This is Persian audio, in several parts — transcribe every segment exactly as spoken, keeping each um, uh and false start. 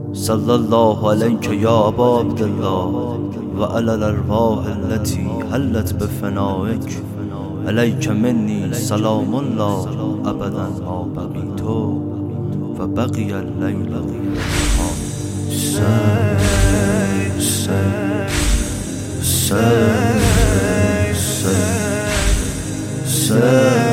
صلى الله عليك يا أبا عبد الله وعلى الأرواح التي حلت بفنائك عليك مني سلام الله أبدا ما بقيت وبقي الليل سي سي سي سي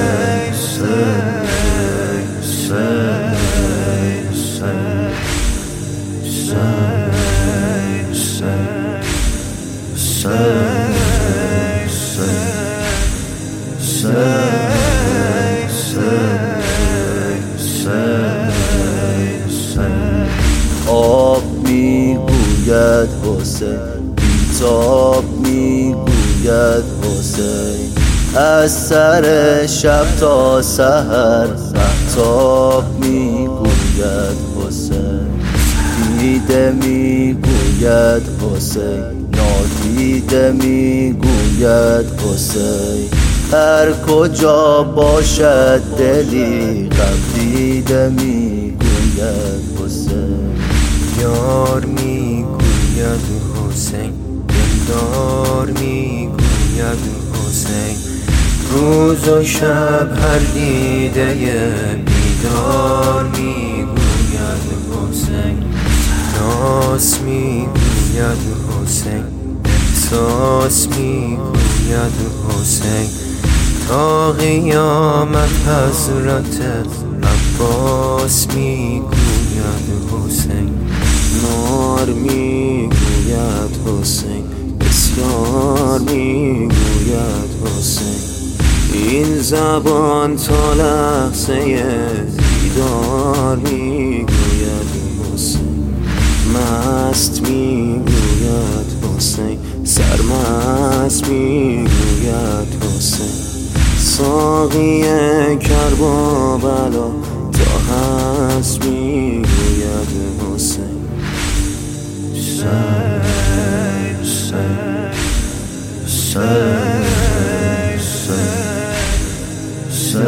آب میگوید حسین، بیتاب میگوید حسین، از سر شب تا سحر مهتاب میگوید حسین، دیده میگوید حسین، نادیده میگوید حسین، هر کجا باشد دلی غم دیده میگوید حسین. یار میگوید حسین، دلدار میگوید حسین، روز و شب هر دیده بیدار میگوید حسین، ناس میگوید حسین، احساس میگوید حسین، تا قیامت حضرت عباس میگوید حسین. نار میگوید حسین، بسیار میگوید حسین، این زبان تا لحظه دیدار میگوید حسین، مست میگوید حسین، سرمست میگوید حسین، ساقی کربلا تا هست میگوید حسین. سی سی سی سی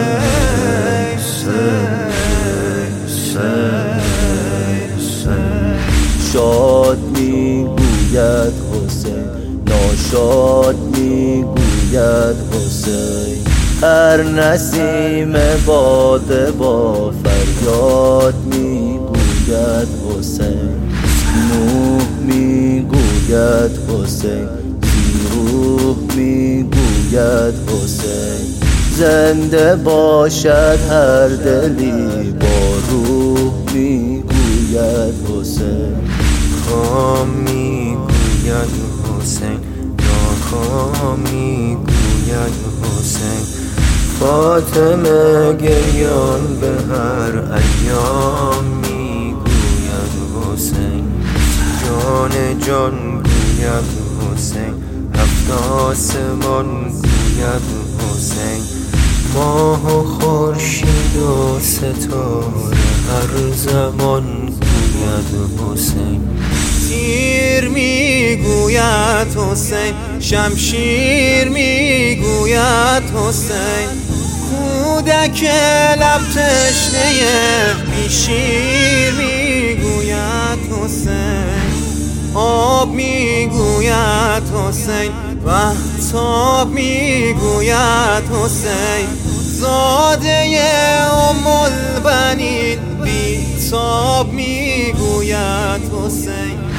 شاد میگوید حسین، ناشاد میگوید حسین، هر نسیم باده با فریاد میگوید حسین، نوح میگوید حسین، روح میگوید حسین، زنده باشد هر دلی با روح میگوید حسین. خام میگوید حسین، ناکام میگوید حسین، فاطمه گریان به هر ایام میگوید حسین، جان جان گوید حسین، هفت آسمان گوید حسین، ماه و خورشید و ستاره هر زمان گوید حسین. تیر میگوید حسین، شمشیر میگوید حسین، کودک لب تشنه بی شیر میگوید حسین، آب میگوید حسین، مهتاب میگوید حسین، زاده ام البنین بیتاب میگوید حسین.